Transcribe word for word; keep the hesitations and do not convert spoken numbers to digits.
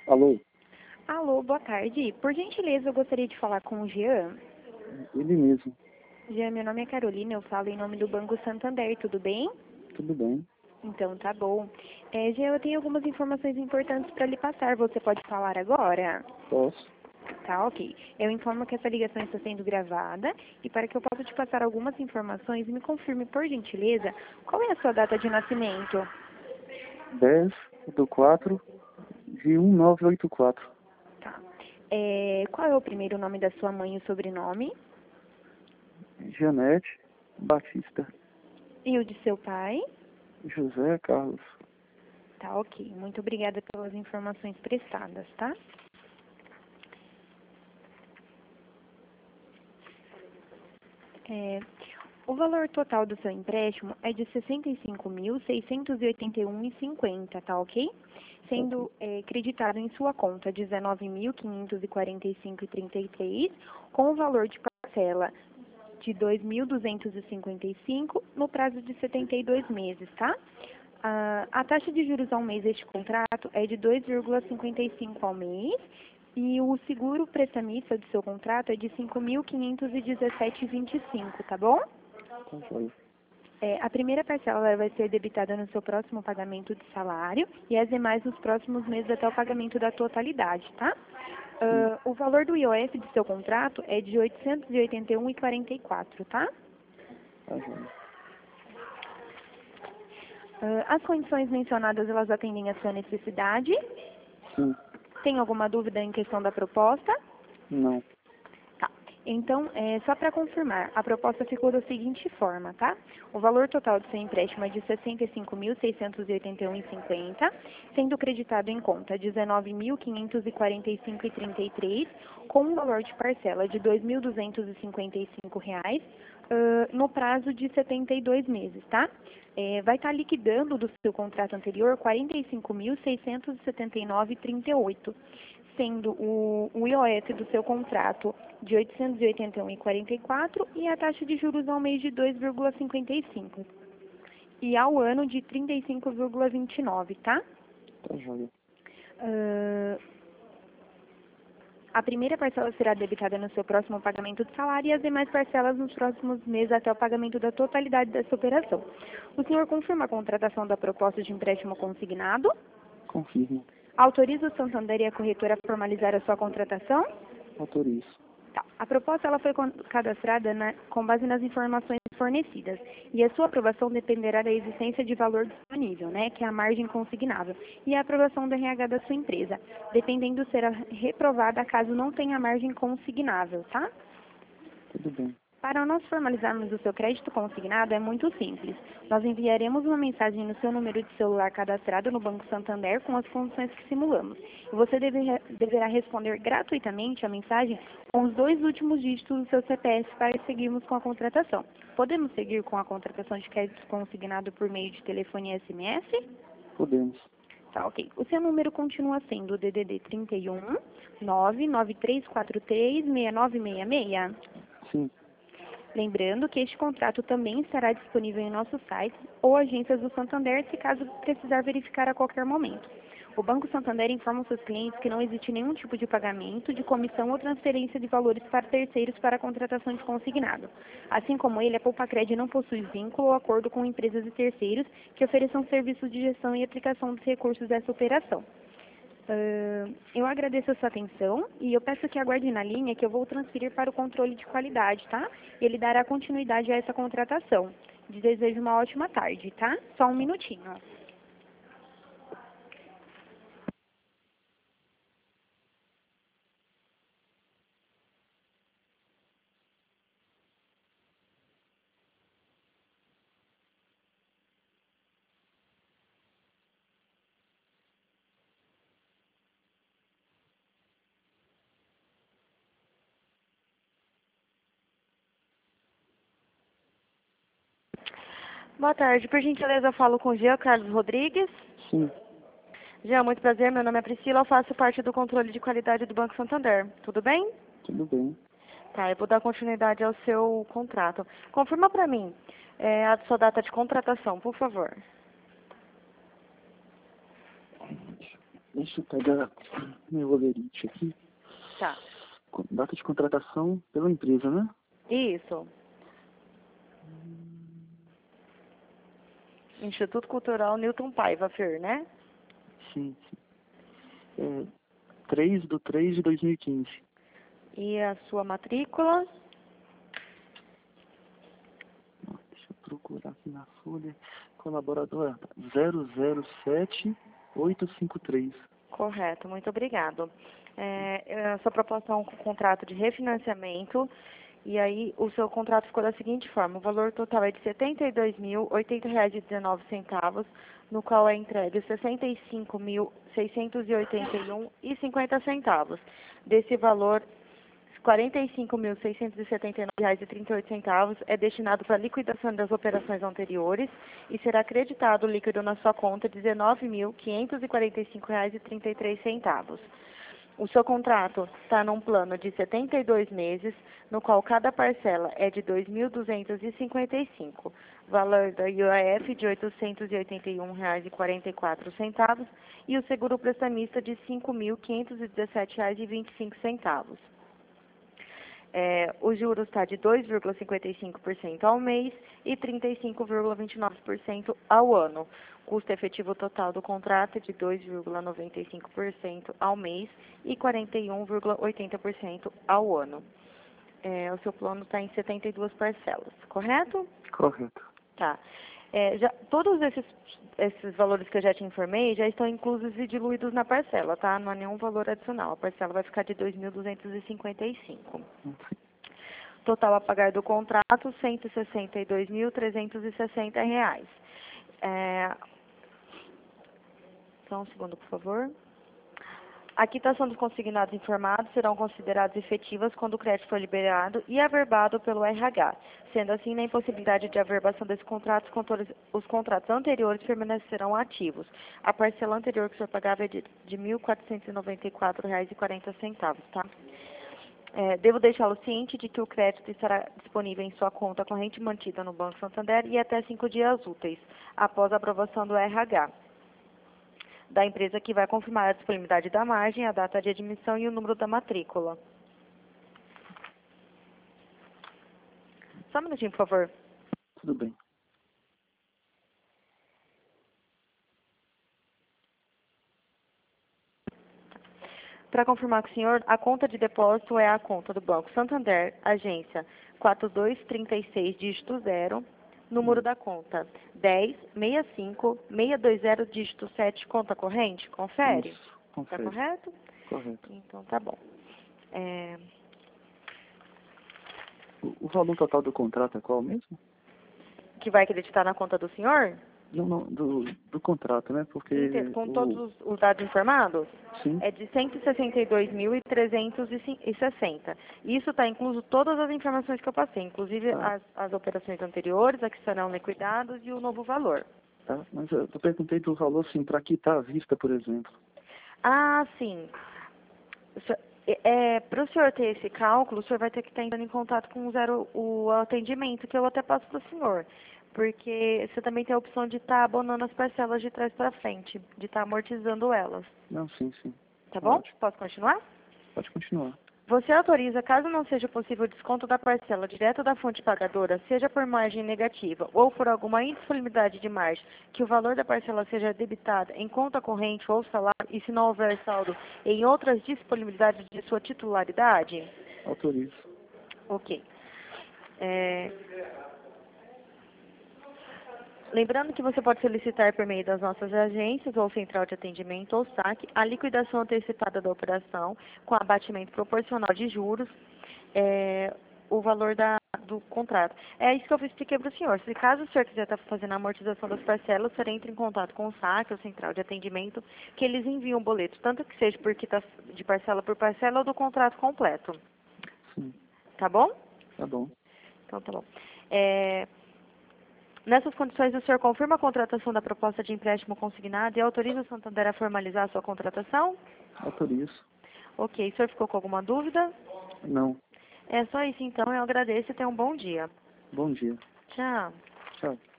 Alô? Alô, boa tarde. Por gentileza, eu gostaria de falar com o Jean. Ele mesmo. Jean, meu nome é Carolina, eu falo em nome do Banco Santander, tudo bem? Tudo bem? Então, tá bom. É, Jean, eu tenho algumas informações importantes para lhe passar. Você pode falar agora? Posso? Tá, ok. Eu informo que essa ligação está sendo gravada e para que eu possa te passar algumas informações, me confirme, por gentileza, qual é a sua data de nascimento? dez do quatro de mil novecentos e oitenta e quatro. Tá. É, qual é o primeiro nome da sua mãe e o sobrenome? Janete Batista. E o de seu pai? José Carlos. Tá, ok. Muito obrigada pelas informações prestadas, tá? É, o valor total do seu empréstimo é de sessenta e cinco mil, seiscentos e oitenta e um reais e cinquenta centavos, tá ok? Sendo é, creditado em sua conta dezenove mil, quinhentos e quarenta e cinco reais e trinta e três centavos, com o valor de parcela de dois mil duzentos e cinquenta e cinco reais no prazo de setenta e dois meses, tá? A, a taxa de juros ao mês deste contrato é de dois vírgula cinquenta e cinco ao mês e o seguro prestamista do seu contrato é de cinco mil quinhentos e dezessete reais e vinte e cinco centavos, tá bom? Tá joia. É, a primeira parcela ela vai ser debitada no seu próximo pagamento de salário e as demais nos próximos meses até o pagamento da totalidade, tá? Sim. Ah, o valor do I O F do seu contrato é de oitocentos e oitenta e um reais e quarenta e quatro centavos, tá? Tá joia. Ah, as condições mencionadas, elas atendem à sua necessidade. Sim. Tem alguma dúvida em questão da proposta? Não. Tá. Então, é, só para confirmar, a proposta ficou da seguinte forma, tá? O valor total do seu empréstimo é de sessenta e cinco mil, seiscentos e oitenta e um reais e cinquenta centavos, sendo creditado em conta dezenove mil, quinhentos e quarenta e cinco reais e trinta e três centavos, com um valor de parcela de dois mil duzentos e cinquenta e cinco reais, uh, no prazo de setenta e dois meses, tá? É, vai estar liquidando do seu contrato anterior quarenta e cinco mil, seiscentos e setenta e nove reais e trinta e oito centavos, sendo o, o I O F do seu contrato de oitocentos e oitenta e um reais e quarenta e quatro centavos e a taxa de juros ao mês de dois vírgula cinquenta e cinco e ao ano de trinta e cinco vírgula vinte e nove, tá? Tá joia. Uh, a primeira parcela será debitada no seu próximo pagamento de salário e as demais parcelas nos próximos meses até o pagamento da totalidade dessa operação. O senhor confirma a contratação da proposta de empréstimo consignado? Confirmo. Autoriza o Santander e a corretora a formalizar a sua contratação? Autorizo. Tá. A proposta ela foi con- cadastrada na- com base nas informações fornecidas e a sua aprovação dependerá da existência de valor disponível, né, que é a margem consignável, e a aprovação do R H da sua empresa, dependendo será reprovada caso não tenha margem consignável, tá? Tudo bem. Para nós formalizarmos o seu crédito consignado é muito simples. Nós enviaremos uma mensagem no seu número de celular cadastrado no Banco Santander com as condições que simulamos. E você deve, deverá responder gratuitamente a mensagem com os dois últimos dígitos do seu C P F para seguirmos com a contratação. Podemos seguir com a contratação de crédito consignado por meio de telefone e S M S? Podemos. Tá, ok. O seu número continua sendo o D D D trinta e um, nove nove três quatro três, seis nove seis seis? Sim. Lembrando que este contrato também estará disponível em nosso site ou agências do Santander, se caso precisar verificar a qualquer momento. O Banco Santander informa os seus clientes que não existe nenhum tipo de pagamento, de comissão ou transferência de valores para terceiros para a contratação de consignado. Assim como ele, a Poupacred não possui vínculo ou acordo com empresas e terceiros que ofereçam serviços de gestão e aplicação dos recursos dessa operação. Uh, eu agradeço a sua atenção e eu peço que aguarde na linha que eu vou transferir para o controle de qualidade, tá? E ele dará continuidade a essa contratação. Desejo uma ótima tarde, tá? Só um minutinho. Boa tarde, por gentileza eu falo com o Jean Carlos Rodrigues. Sim. Jean, muito prazer, meu nome é Priscila, eu faço parte do controle de qualidade do Banco Santander. Tudo bem? Tudo bem. Tá, eu vou dar continuidade ao seu contrato. Confirma para mim é, a sua data de contratação, por favor. Deixa eu pegar. meu olerite aqui. Tá. Data de contratação pela empresa, né? Isso. Instituto Cultural Newton Paiva, Fer, né? Sim, sim. É, três de três de dois mil e quinze. E a sua matrícula? Deixa eu procurar aqui na folha. Colaborador zero zero sete oito cinco três. Correto, muito obrigado. É, a sua proposta é um contrato de refinanciamento, e aí o seu contrato ficou da seguinte forma: o valor total é de setenta e dois mil, oitenta reais e dezenove centavos, no qual é entregue sessenta e cinco mil, seiscentos e oitenta e um e cinquenta centavos. Desse valor, quarenta e cinco mil, seiscentos e setenta e nove reais e trinta e oito centavos é destinado para a liquidação das operações anteriores e será acreditado líquido na sua conta dezenove mil, quinhentos e quarenta e cinco reais e trinta e três centavos. O seu contrato está num plano de setenta e dois meses, no qual cada parcela é de dois mil duzentos e cinquenta e cinco, valor da I O F de oitocentos e oitenta e um reais e quarenta e quatro centavos e o seguro prestamista de cinco mil, quinhentos e dezessete reais e vinte e cinco centavos. É, o juros está de dois vírgula cinquenta e cinco por cento ao mês e trinta e cinco vírgula vinte e nove por cento ao ano. Custo efetivo total do contrato é de dois vírgula noventa e cinco por cento ao mês e quarenta e um vírgula oitenta por cento ao ano. É, o seu plano está em setenta e duas parcelas, correto? Correto. Tá. É, já, todos esses, esses valores que eu já te informei já estão inclusos e diluídos na parcela, tá? Não há nenhum valor adicional. A parcela vai ficar de dois mil duzentos e cinquenta e cinco. Total a pagar do contrato, cento e sessenta e dois mil, trezentos e sessenta reais. É, só um segundo, por favor. A quitação dos consignados informados serão consideradas efetivas quando o crédito for liberado e averbado pelo R H. Sendo assim, na impossibilidade de averbação desses contratos, os contratos anteriores permanecerão ativos. A parcela anterior que o senhor pagava é de, de mil quatrocentos e noventa e quatro reais e quarenta centavos, tá? É, devo deixá-lo ciente de que o crédito estará disponível em sua conta corrente mantida no Banco Santander e até cinco dias úteis, após a aprovação do R H da empresa, que vai confirmar a disponibilidade da margem, a data de admissão e o número da matrícula. Só um minutinho, por favor. Tudo bem. Para confirmar com o senhor, a conta de depósito é a conta do Banco Santander, agência quatro dois três seis, dígito zero, número da conta dez, sessenta e cinco, seiscentos e vinte, dígito sete, conta corrente. Confere? Isso, confere. Está correto? Correto. Então, tá bom. É... O, o valor total do contrato é qual mesmo? Que vai acreditar na conta do senhor? Não, não, do, do contrato, né? Porque Com o... todos os, os dados informados? Sim. É de cento e sessenta e dois mil, trezentos e sessenta. Isso está incluso todas as informações que eu passei, inclusive Tá. as, as operações anteriores, as que serão liquidadas e o novo valor. Tá, mas eu eu perguntei do valor, assim, para quitar a vista, por exemplo. Ah, sim. O senhor- É, para o senhor ter esse cálculo, o senhor vai ter que estar entrando em contato com o, zero, o atendimento, que eu até passo para o senhor. Porque você também tem a opção de estar abonando as parcelas de trás para frente, de estar amortizando elas. Não, sim, sim. Tá bom? Ótimo. Posso continuar? Pode continuar. Você autoriza, caso não seja possível o desconto da parcela direto da fonte pagadora, seja por margem negativa ou por alguma indisponibilidade de margem, que o valor da parcela seja debitada em conta corrente ou salário e se não houver saldo em outras disponibilidades de sua titularidade? Autorizo. Ok. É... Lembrando que você pode solicitar por meio das nossas agências ou central de atendimento ou saque a liquidação antecipada da operação com abatimento proporcional de juros, é, o valor da, do contrato. É isso que eu expliquei para o senhor. Se caso o senhor quiser estar fazendo a amortização das parcelas, o senhor entra em contato com o saque ou central de atendimento, que eles enviam o boleto, tanto que seja por quita de parcela por parcela ou do contrato completo. Sim. Tá bom? Tá bom. Então tá bom. É... Nessas condições, o senhor confirma a contratação da proposta de empréstimo consignado e autoriza o Santander a formalizar a sua contratação? Autorizo. Ok. O senhor ficou com alguma dúvida? Não. É só isso, então. Eu agradeço e tenha um bom dia. Bom dia. Tchau. Tchau.